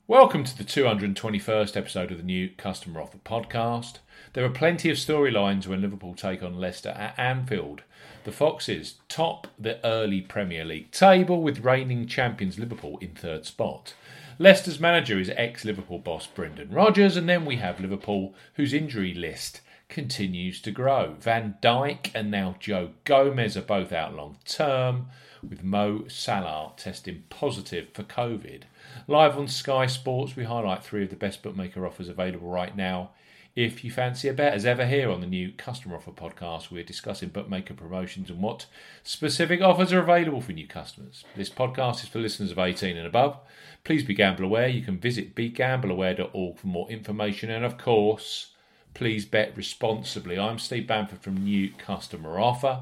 Welcome to the 221st episode of the New Customer Offer podcast. There are plenty of storylines when Liverpool take on Leicester at Anfield. The Foxes top the early Premier League table with reigning champions Liverpool in third spot. Leicester's manager is ex-Liverpool boss Brendan Rodgers, and then we have Liverpool, whose injury list continues to grow. Van Dijk and now Joe Gomez are both out long term, with Mo Salah testing positive for COVID. Live on Sky Sports, we highlight three of the best bookmaker offers available right now. If you fancy a bet, as ever here on the New Customer Offer podcast, we're discussing bookmaker promotions and what specific offers are available for new customers. This podcast is for listeners of 18 and above. Please be gamble aware. You can visit begambleaware.org for more information. And of course, please bet responsibly. I'm Steve Bamford from New Customer Offer.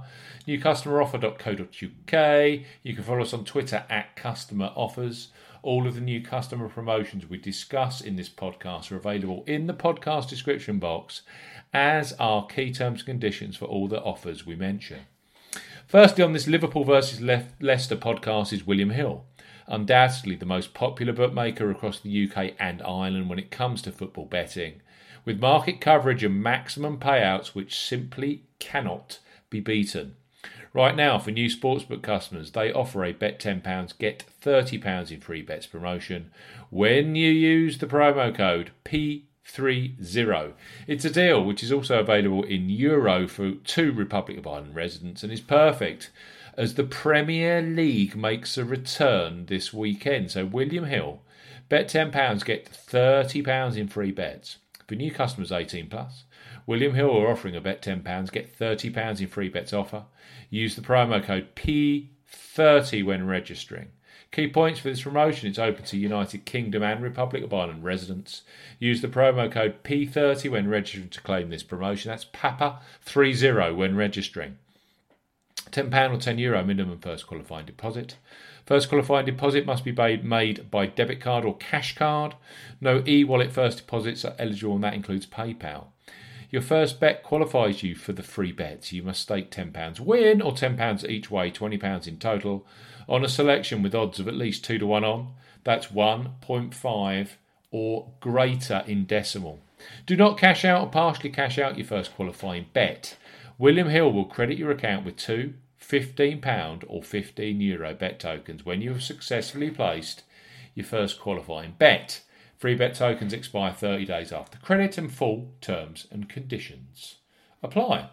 newcustomeroffer.co.uk. You can follow us on Twitter at Customer Offers. All of the new customer promotions we discuss in this podcast are available in the podcast description box, as are key terms and conditions for all the offers we mention. Firstly, on this Liverpool versus Leicester podcast is William Hill, undoubtedly the most popular bookmaker across the UK and Ireland when it comes to football betting, with market coverage and maximum payouts which simply cannot be beaten. Right now, for new sportsbook customers, they offer a bet £10, get £30 in free bets promotion when you use the promo code P30. It's a deal which is also available in Euro for 2 Republic of Ireland residents and is perfect as the Premier League makes a return this weekend. So William Hill, bet £10, get £30 in free bets. For new customers 18 plus, William Hill are offering a bet £10, get £30 in free bets offer. Use the promo code P30 when registering. Key points for this promotion: it's open to United Kingdom and Republic of Ireland residents. Use the promo code P30 when registering to claim this promotion. That's Papa30 when registering. £10 or €10 minimum first qualifying deposit. First qualifying deposit must be made by debit card or cash card. No e-wallet first deposits are eligible, and that includes PayPal. Your first bet qualifies you for the free bets. You must stake £10 win or £10 each way, £20 in total, on a selection with odds of at least 2 to 1 on. That's 1.5 or greater in decimal. Do not cash out or partially cash out your first qualifying bet. William Hill will credit your account with two £15 or €15 bet tokens when you have successfully placed your first qualifying bet. Free bet tokens expire 30 days after credit, and full terms and conditions apply.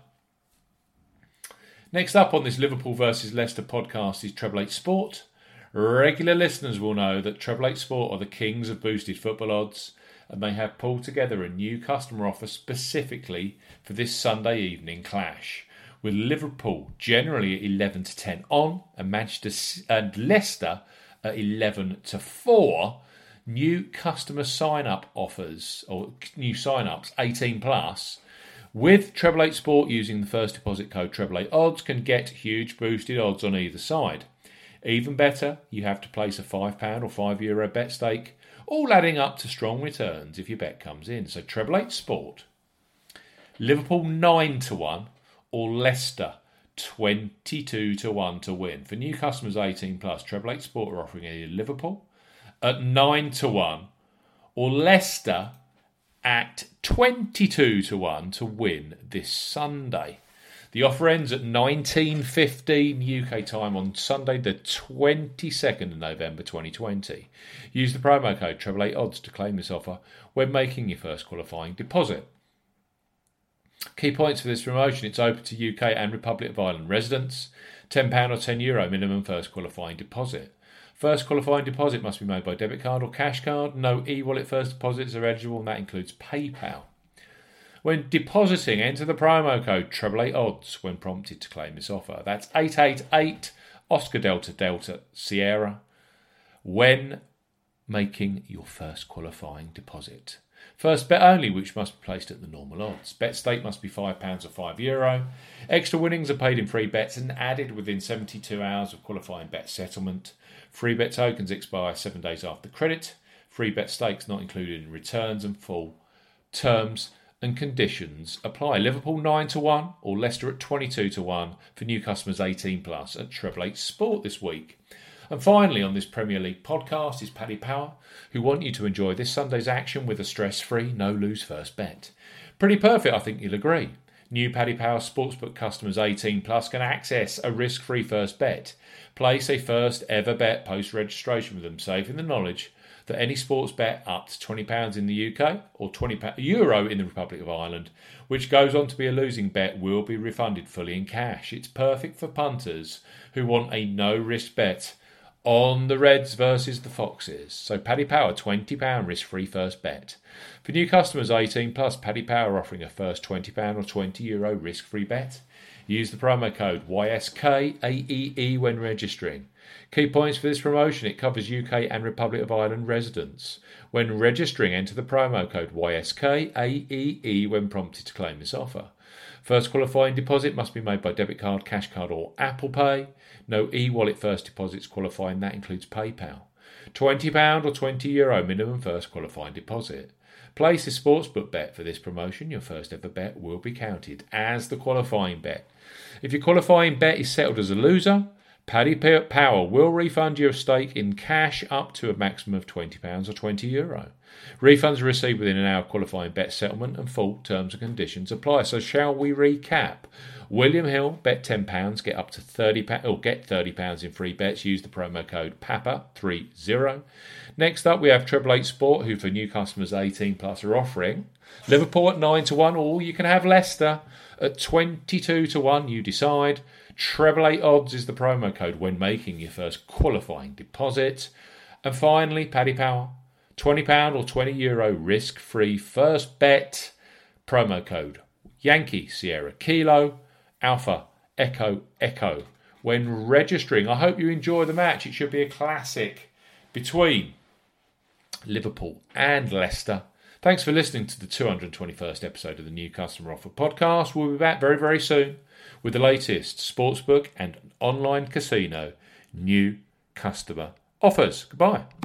Next up on this Liverpool versus Leicester podcast is Treble 8 Sport. Regular listeners will know that Treble 8 Sport are the kings of boosted football odds, and they have pulled together a new customer offer specifically for this Sunday evening clash, with Liverpool generally at 11 to 10 on and Leicester at 11 to 4. New customer sign-up offers, or new sign-ups, 18 plus, with Treble 8 Sport using the first deposit code Treble 8 Odds can get huge boosted odds on either side. Even better, you have to place a £5 or €5 bet stake, all adding up to strong returns if your bet comes in. So Treble 8 Sport, Liverpool 9 to 1 or Leicester 22 to 1 to win. For new customers 18 plus, Treble 8 Sport are offering either Liverpool at 9 to 1 or Leicester at 22 to 1 to win this Sunday. The offer ends at 19:15 UK time on Sunday the 22nd of November 2020. Use the promo code Treble 8 Odds to claim this offer when making your first qualifying deposit. Key points for this promotion: it's open to UK and Republic of Ireland residents. £10 or €10 minimum first qualifying deposit. First qualifying deposit must be made by debit card or cash card. No e-wallet first deposits are eligible, and that includes PayPal. When depositing, enter the promo code Treble 8 Odds when prompted to claim this offer. That's 888 Oscar Delta Delta Sierra when making your first qualifying deposit. First bet only, which must be placed at the normal odds. Bet stake must be £5 or €5. Extra winnings are paid in free bets and added within 72 hours of qualifying bet settlement. Free bet tokens expire 7 days after credit. Free bet stakes not included in returns, and full terms and conditions apply. Liverpool 9 to 1 or Leicester at 22 to 1 for new customers 18 plus at Treble 8 Sport this week. And finally, on this Premier League podcast is Paddy Power, who want you to enjoy this Sunday's action with a stress-free, no-lose first bet. Pretty perfect, I think you'll agree. New Paddy Power Sportsbook customers 18 plus can access a risk-free first bet. Place a first ever bet post-registration with them, safe in the knowledge that any sports bet up to £20 in the UK or €20 in the Republic of Ireland, which goes on to be a losing bet, will be refunded fully in cash. It's perfect for punters who want a no-risk bet on the Reds versus the Foxes. So Paddy Power, £20 risk-free first bet. For new customers 18 plus, Paddy Power offering a first £20 or €20 risk-free bet. Use the promo code YSKAEE when registering. Key points for this promotion: it covers UK and Republic of Ireland residents. When registering, enter the promo code YSKAEE when prompted to claim this offer. First qualifying deposit must be made by debit card, cash card or Apple Pay. No e-wallet first deposits qualifying, that includes PayPal. £20 or €20 minimum first qualifying deposit. Place a sportsbook bet for this promotion. Your first ever bet will be counted as the qualifying bet. If your qualifying bet is settled as a loser, Paddy Power will refund your stake in cash up to a maximum of £20 or €20. Refunds are received within an hour of qualifying bet settlement and full terms and conditions apply. So shall we recap? William Hill, bet £10, get up to £30 or get £30 in free bets. Use the promo code PAPA30. Next up, we have Treble 8 Sport, who for new customers 18 plus are offering Liverpool at 9-1, or you can have Leicester at 22-1. You decide. Treble 8 odds is the promo code when making your first qualifying deposit. And finally, Paddy Power, £20 or €20 risk-free first bet. Promo code Yankee Sierra Kilo Alpha Echo Echo when registering. I hope you enjoy the match. It should be a classic between Liverpool and Leicester. Thanks for listening to the 221st episode of the New Customer Offer podcast. We'll be back very, very soon with the latest sportsbook and online casino new customer offers. Goodbye.